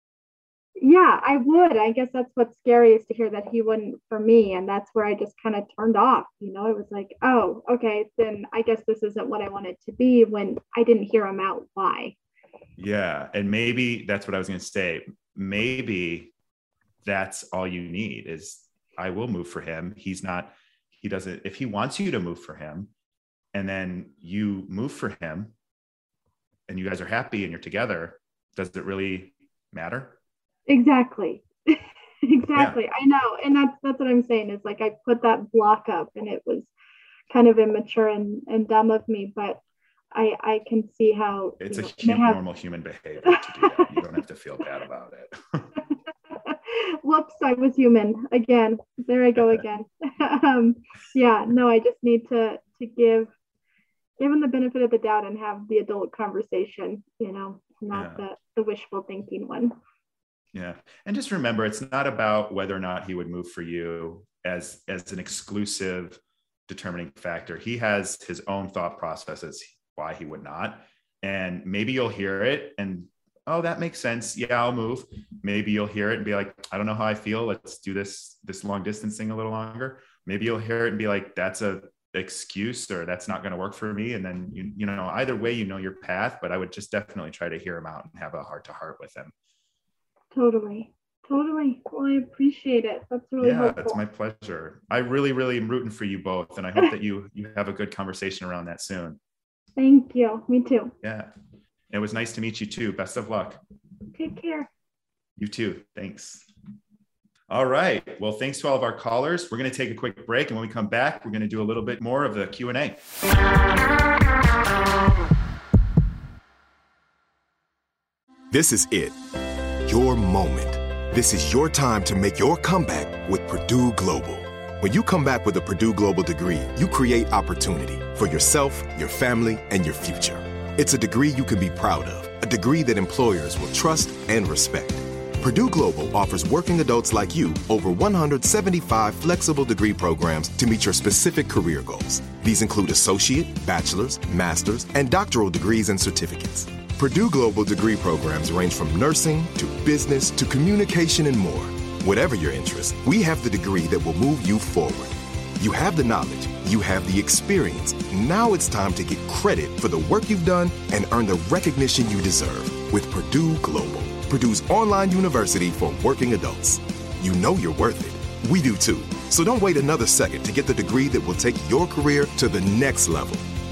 Yeah, I would. I guess that's what's scary is to hear that he wouldn't for me. And that's where I just kind of turned off, you know, it was like, oh, okay, then I guess this isn't what I wanted to be when I didn't hear him out why. Yeah. And maybe that's what I was going to say. Maybe that's all you need is I will move for him. He's not, he doesn't, if he wants you to move for him and then you move for him and you guys are happy and you're together, does it really matter? Exactly. exactly. Yeah. I know. And that's, that's what I'm saying is like, I put that block up and it was kind of immature and, and dumb of me, but I, I can see how it's a know, human, have... normal human behavior to do that. You don't have to feel bad about it. Whoops. I was human again. There I go again. um, yeah, no, I just need to, to give, give him the benefit of the doubt and have the adult conversation, you know, not yeah. the, the wishful thinking one. Yeah. And just remember, it's not about whether or not he would move for you as, as an exclusive determining factor. He has his own thought processes why he would not. And maybe you'll hear it and, oh, that makes sense. Yeah, I'll move. Maybe you'll hear it and be like, I don't know how I feel. Let's do this, this long distance thing a little longer. Maybe you'll hear it and be like, that's a excuse or that's not going to work for me. And then, you, you know, either way, you know your path, but I would just definitely try to hear him out and have a heart to heart with him. Totally. Totally. Well, I appreciate it. That's really yeah, helpful. It's my pleasure. I really, really am rooting for you both. And I hope that you, you have a good conversation around that soon. Thank you. Me too. Yeah. It was nice to meet you too. Best of luck. Take care. You too. Thanks. All right. Well, thanks to all of our callers. We're going to take a quick break. And when we come back, we're going to do a little bit more of the Q and A. This is it. Your moment. This is your time to make your comeback with Purdue Global. When you come back with a Purdue Global degree, you create opportunity for yourself, your family, and your future. It's a degree you can be proud of, a degree that employers will trust and respect. Purdue Global offers working adults like you over one hundred seventy-five flexible degree programs to meet your specific career goals. These include associate, bachelor's, master's, and doctoral degrees and certificates. Purdue Global degree programs range from nursing to business to communication and more. Whatever your interest, we have the degree that will move you forward. You have the knowledge, you have the experience. Now it's time to get credit for the work you've done and earn the recognition you deserve with Purdue Global, Purdue's online university for working adults. You know you're worth it. We do too. So don't wait another second to get the degree that will take your career to the next level.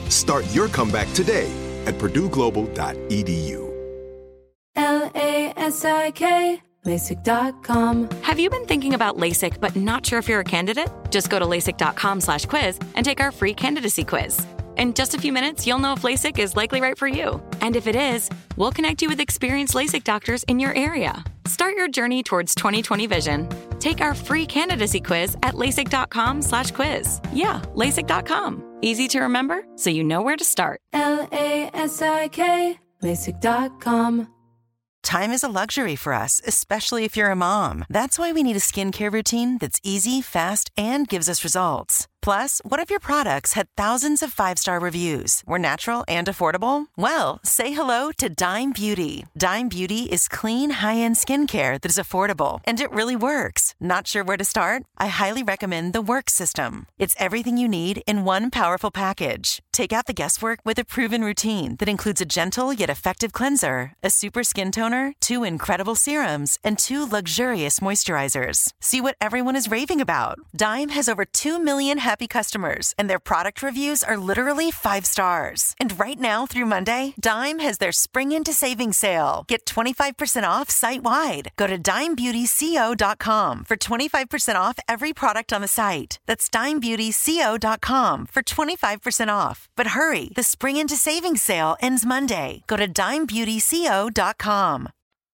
Start your comeback today at purdue global dot e d u. L A S I K, LASIK dot com. Have you been thinking about LASIK but not sure if you're a candidate? Just go to LASIK dot com slash quiz and take our free candidacy quiz. In just a few minutes, you'll know if LASIK is likely right for you. And if it is, we'll connect you with experienced LASIK doctors in your area. Start your journey towards twenty twenty vision. Take our free candidacy quiz at LASIK dot com slash quiz. Yeah, LASIK dot com. Easy to remember, so you know where to start. L A S I K, LASIK dot com. Time is a luxury for us, especially if you're a mom. That's why we need a skincare routine that's easy, fast, and gives us results. Plus, what if your products had thousands of five-star reviews, were natural and affordable? Well, say hello to Dime Beauty. Dime Beauty is clean, high-end skincare that is affordable, and it really works. Not sure where to start? I highly recommend the Work System. It's everything you need in one powerful package. Take out the guesswork with a proven routine that includes a gentle yet effective cleanser, a super skin toner, two incredible serums, and two luxurious moisturizers. See what everyone is raving about. Dime has over two million happy customers, and their product reviews are literally five stars. And right now through Monday, Dime has their Spring Into Savings sale. Get twenty-five percent off site-wide. Go to dime beauty co dot com for twenty-five percent off every product on the site. That's dime beauty co dot com for twenty-five percent off. But hurry, the Spring Into Savings sale ends Monday. Go to dime beauty co dot com.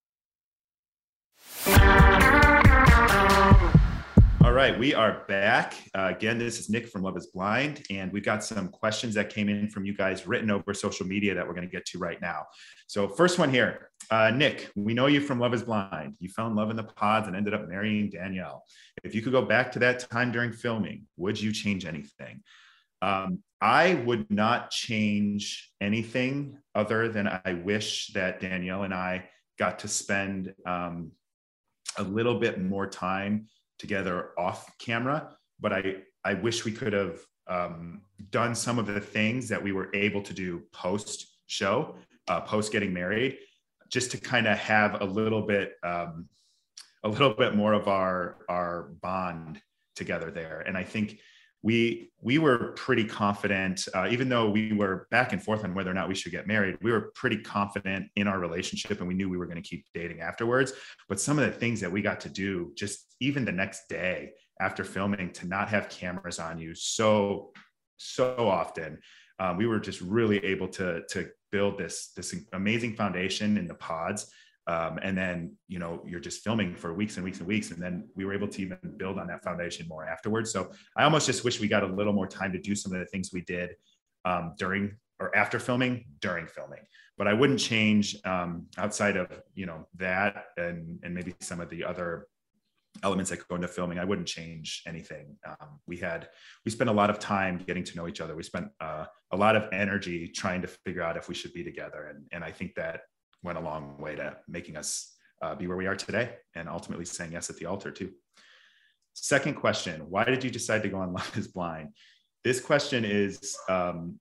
All right, we are back. Uh, again, this is Nick from Love is Blind, and we've got some questions that came in from you guys written over social media that we're going to get to right now. So first one here, uh, Nick, we know you from Love is Blind. You fell in love in the pods and ended up marrying Danielle. If you could go back to that time during filming, would you change anything? Um, I would not change anything other than I wish that Danielle and I got to spend um, a little bit more time together off camera, but I, I wish we could have um, done some of the things that we were able to do post show, uh, post getting married, just to kind of have a little bit, um, a little bit more of our, our bond together there. And I think we, we were pretty confident, uh, even though we were back and forth on whether or not we should get married, we were pretty confident in our relationship, and we knew we were going to keep dating afterwards. But some of the things that we got to do, just even the next day after filming, to not have cameras on you so, so often, um, we were just really able to, to build this, this amazing foundation in the pods. Um, and then, you know, you're just filming for weeks and weeks and weeks. And then we were able to even build on that foundation more afterwards. So I almost just wish we got a little more time to do some of the things we did um, during or after filming, during filming. But I wouldn't change um, outside of, you know, that and, and maybe some of the other elements that go into filming. I wouldn't change anything. Um, we had, we spent a lot of time getting to know each other. We spent uh, a lot of energy trying to figure out if we should be together. And, and I think that went a long way to making us uh, be where we are today, and ultimately saying yes at the altar too. Second question, why did you decide to go on Love is Blind? This question is, um,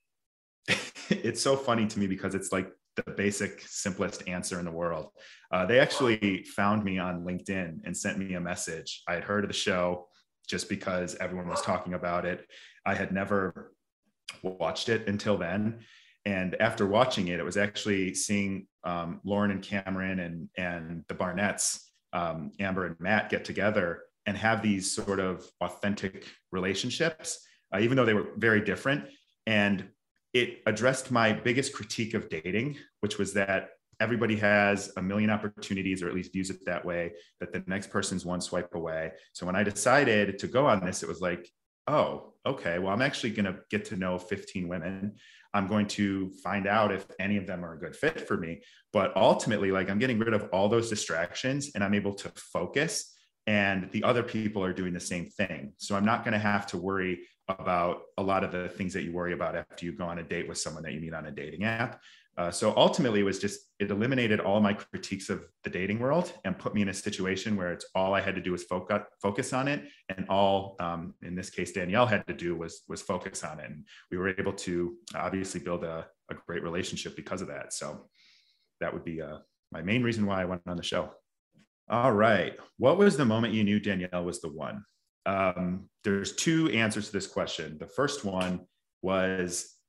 it's so funny to me because it's like the basic, simplest answer in the world. Uh, they actually found me on LinkedIn and sent me a message. I had heard of the show just because everyone was talking about it. I had never watched it until then. And after watching it, it was actually seeing um, Lauren and Cameron and, and the Barnetts, um, Amber and Matt, get together and have these sort of authentic relationships, uh, even though they were very different. And it addressed my biggest critique of dating, which was that everybody has a million opportunities, or at least views it that way, that the next person's one swipe away. So when I decided to go on this, it was like, oh, okay, well, I'm actually going to get to know fifteen women. I'm going to find out if any of them are a good fit for me. But ultimately, like, I'm getting rid of all those distractions and I'm able to focus, and the other people are doing the same thing. So I'm not going to have to worry about a lot of the things that you worry about after you go on a date with someone that you meet on a dating app. Uh, so ultimately, it was just, it eliminated all my critiques of the dating world and put me in a situation where it's all I had to do was focus focus on it. And all, um, in this case, Danielle had to do was, was focus on it. And we were able to obviously build a, a great relationship because of that. So that would be uh, my main reason why I went on the show. All right. What was the moment you knew Danielle was the one? Um, there's two answers to this question. The first one was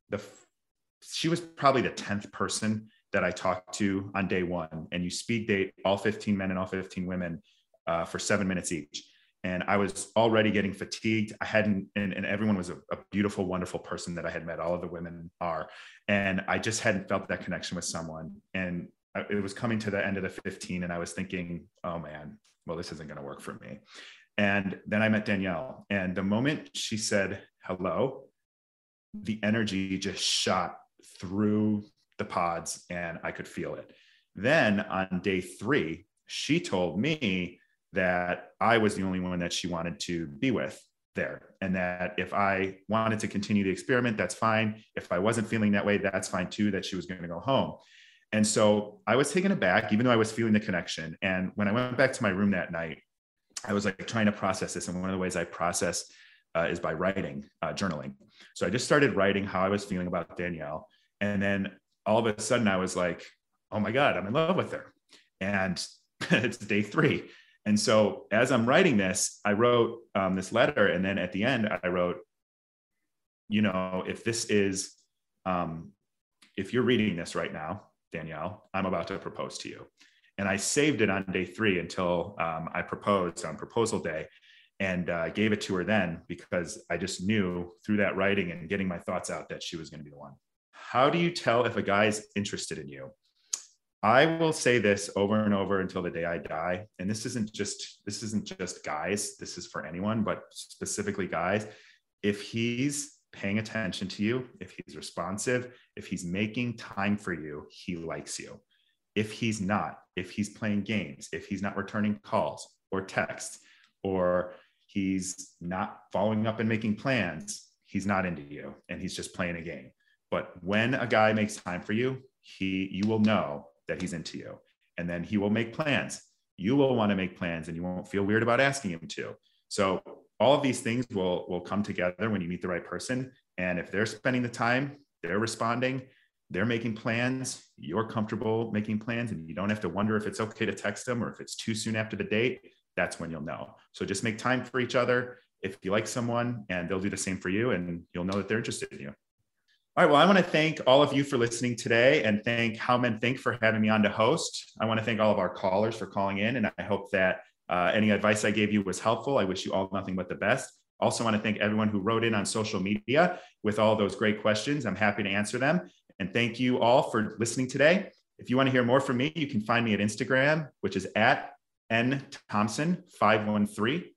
the, she was probably the tenth person that I talked to on day one. And you speed date all fifteen men and all fifteen women uh, for seven minutes each. And I was already getting fatigued. I hadn't, and, and everyone was a, a beautiful, wonderful person that I had met. All of the women are. And I just hadn't felt that connection with someone. And I, it was coming to the end of the fifteen. And I was thinking, oh man, well, this isn't going to work for me. And then I met Danielle. And the moment she said hello, the energy just shot through the pods and I could feel it. Then on day three, she told me that I was the only one that she wanted to be with there. And that if I wanted to continue the experiment, that's fine. If I wasn't feeling that way, that's fine too, that she was going to go home. And so I was taken aback, even though I was feeling the connection. And when I went back to my room that night, I was like trying to process this. And one of the ways I process uh, is by writing, uh, journaling. So I just started writing how I was feeling about Danielle. And then all of a sudden I was like, oh my God, I'm in love with her. And it's day three. And so as I'm writing this, I wrote um, this letter. And then at the end, I wrote, you know, if this is, um, if you're reading this right now, Danielle, I'm about to propose to you. And I saved it on day three until um, I proposed on proposal day, and uh, gave it to her then, because I just knew through that writing and getting my thoughts out that she was going to be the one. How do you tell if a guy's interested in you? I will say this over and over until the day I die. And this isn't just, this isn't just guys. This is for anyone, but specifically guys. If he's paying attention to you, if he's responsive, if he's making time for you, he likes you. If he's not, if he's playing games, if he's not returning calls or texts, or he's not following up and making plans, he's not into you and he's just playing a game. But when a guy makes time for you, he, you will know that he's into you, and then he will make plans. You will want to make plans and you won't feel weird about asking him to. So all of these things will, will come together when you meet the right person. And if they're spending the time, they're responding, they're making plans, you're comfortable making plans, and you don't have to wonder if it's okay to text them or if it's too soon after the date, that's when you'll know. So just make time for each other if you like someone, and they'll do the same for you, and you'll know that they're interested in you. All right, well, I want to thank all of you for listening today, and thank How Men Think for having me on to host. I want to thank all of our callers for calling in, and I hope that uh, any advice I gave you was helpful. I wish you all nothing but the best. Also want to thank everyone who wrote in on social media with all those great questions. I'm happy to answer them. And thank you all for listening today. If you want to hear more from me, you can find me at Instagram, which is at N Thompson five one three,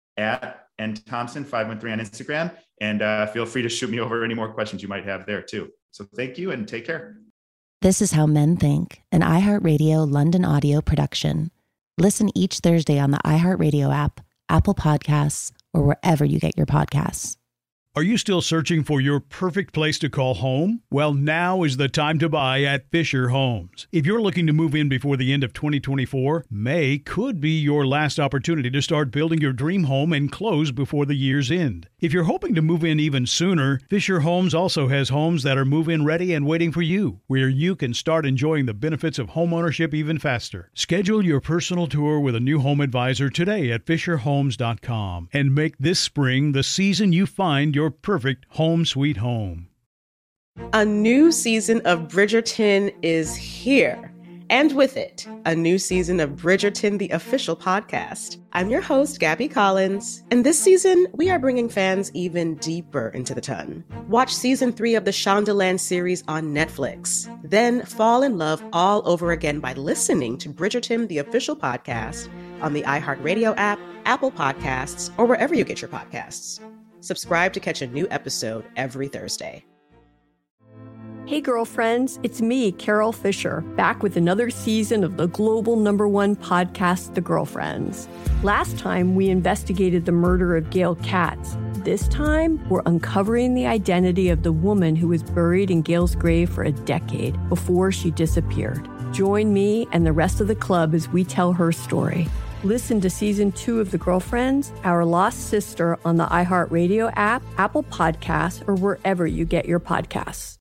at N Thompson five one three on Instagram. And uh, feel free to shoot me over any more questions you might have there too. So thank you and take care. This is How Men Think, an iHeartRadio London audio production. Listen each Thursday on the iHeartRadio app, Apple Podcasts, or wherever you get your podcasts. Are you still searching for your perfect place to call home? Well, now is the time to buy at Fisher Homes. If you're looking to move in before the end of twenty twenty-four, May could be your last opportunity to start building your dream home and close before the year's end. If you're hoping to move in even sooner, Fisher Homes also has homes that are move-in ready and waiting for you, where you can start enjoying the benefits of homeownership even faster. Schedule your personal tour with a new home advisor today at fisher homes dot com and make this spring the season you find your perfect home sweet home. A new season of Bridgerton is here. And with it, a new season of Bridgerton, the official podcast. I'm your host, Gabby Collins, and this season, we are bringing fans even deeper into the ton. Watch season three of the Shondaland series on Netflix. Then fall in love all over again by listening to Bridgerton, the official podcast, on the iHeartRadio app, Apple Podcasts, or wherever you get your podcasts. Subscribe to catch a new episode every Thursday. Hey girlfriends, it's me, Carol Fisher, back with another season of the global number one podcast, The Girlfriends. Last time, we investigated the murder of Gail Katz. This time, we're uncovering the identity of the woman who was buried in Gail's grave for a decade before she disappeared. Join me and the rest of the club as we tell her story. Listen to season two of The Girlfriends, Our Lost Sister on the iHeartRadio app, Apple Podcasts, or wherever you get your podcasts.